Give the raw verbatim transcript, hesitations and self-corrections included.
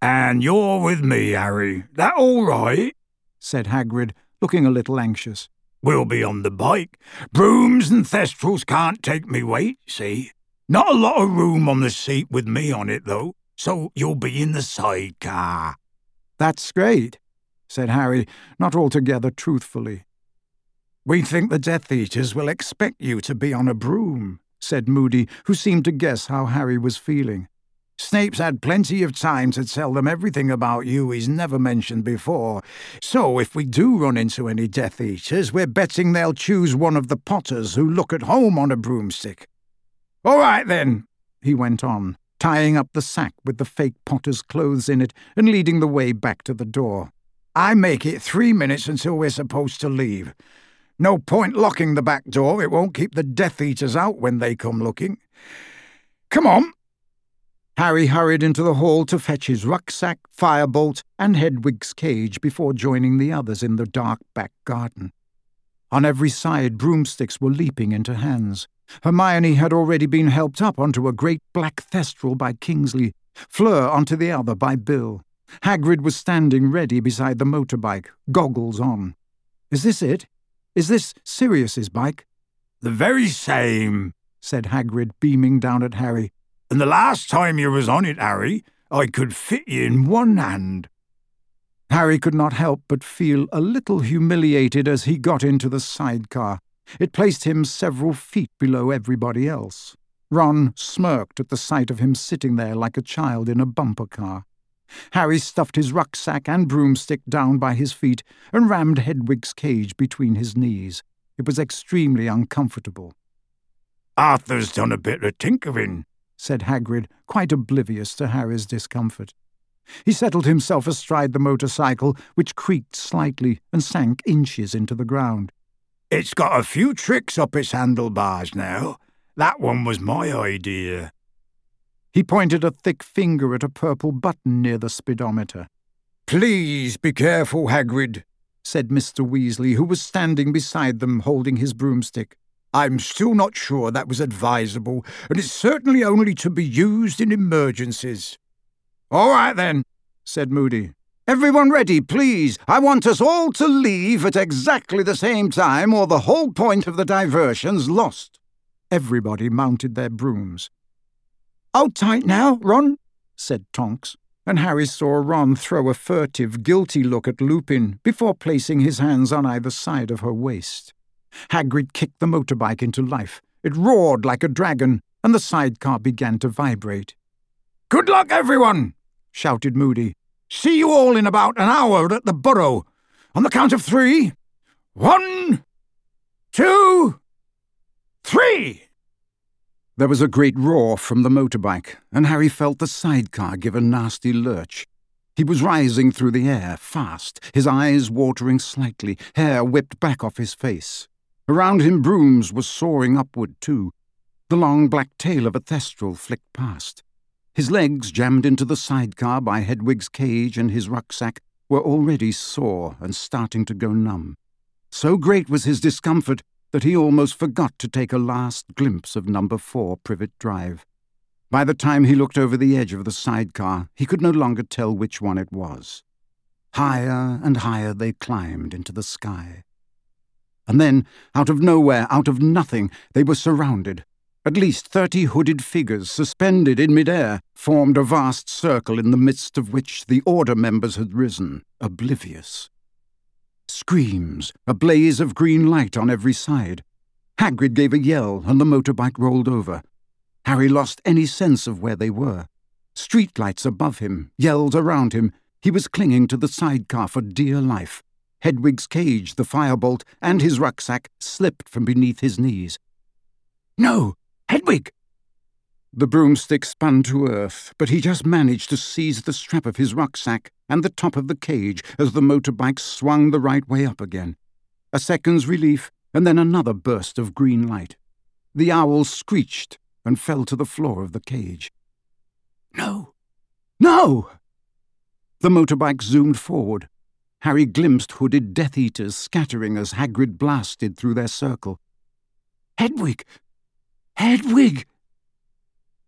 And you're with me, Harry. That all right? Said Hagrid, looking a little anxious. We'll be on the bike. Brooms and thestrals can't take me weight, see? Not a lot of room on the seat with me on it, though, so you'll be in the sidecar. That's great, said Harry, not altogether truthfully. We think the Death Eaters will expect you to be on a broom, said Moody, who seemed to guess how Harry was feeling. Snape's had plenty of time to tell them everything about you he's never mentioned before, so if we do run into any Death Eaters, we're betting they'll choose one of the Potters who look at home on a broomstick. All right, then, he went on, tying up the sack with the fake Potter's clothes in it and leading the way back to the door. I make it three minutes until we're supposed to leave. No point locking the back door, it won't keep the Death Eaters out when they come looking. Come on. Harry hurried into the hall to fetch his rucksack, firebolt, and Hedwig's cage before joining the others in the dark back garden. On every side, broomsticks were leaping into hands. Hermione had already been helped up onto a great black thestral by Kingsley, Fleur onto the other by Bill. Hagrid was standing ready beside the motorbike, goggles on. "Is this it? Is this Sirius's bike?" "The very same," said Hagrid, beaming down at Harry. "And the last time you was on it, Harry, I could fit you in one hand." Harry could not help but feel a little humiliated as he got into the sidecar. It placed him several feet below everybody else. Ron smirked at the sight of him sitting there like a child in a bumper car. Harry stuffed his rucksack and broomstick down by his feet and rammed Hedwig's cage between his knees. It was extremely uncomfortable. "Arthur's done a bit of tinkering," said Hagrid, quite oblivious to Harry's discomfort. He settled himself astride the motorcycle, which creaked slightly and sank inches into the ground. "It's got a few tricks up its handlebars now. That one was my idea." He pointed a thick finger at a purple button near the speedometer. "Please be careful, Hagrid," said Mister Weasley, who was standing beside them holding his broomstick. "I'm still not sure that was advisable, and it's certainly only to be used in emergencies." "All right, then," said Moody. "Everyone ready, please. I want us all to leave at exactly the same time, or the whole point of the diversion's lost." Everybody mounted their brooms. "Hold tight now, Ron," said Tonks, and Harry saw Ron throw a furtive, guilty look at Lupin before placing his hands on either side of her waist. Hagrid kicked the motorbike into life. It roared like a dragon, and the sidecar began to vibrate. "Good luck, everyone!" shouted Moody. "See you all in about an hour at the Burrow. On the count of three. One, two, three!" There was a great roar from the motorbike, and Harry felt the sidecar give a nasty lurch. He was rising through the air, fast, his eyes watering slightly, hair whipped back off his face. Around him brooms were soaring upward, too. The long black tail of a thestral flicked past. His legs, jammed into the sidecar by Hedwig's cage and his rucksack, were already sore and starting to go numb. So great was his discomfort that he almost forgot to take a last glimpse of number four Privet Drive. By the time he looked over the edge of the sidecar, he could no longer tell which one it was. Higher and higher they climbed into the sky. And then, out of nowhere, out of nothing, they were surrounded. At least thirty hooded figures, suspended in midair, formed a vast circle in the midst of which the Order members had risen, oblivious. Screams, a blaze of green light on every side. Hagrid gave a yell, and the motorbike rolled over. Harry lost any sense of where they were. Streetlights above him, yelled around him. He was clinging to the sidecar for dear life. Hedwig's cage, the firebolt, and his rucksack slipped from beneath his knees. "No! Hedwig!" The broomstick spun to earth, but he just managed to seize the strap of his rucksack and the top of the cage as the motorbike swung the right way up again. A second's relief, and then another burst of green light. The owl screeched and fell to the floor of the cage. "No! No!" The motorbike zoomed forward. Harry glimpsed hooded Death Eaters scattering as Hagrid blasted through their circle. "Hedwig! Hedwig!"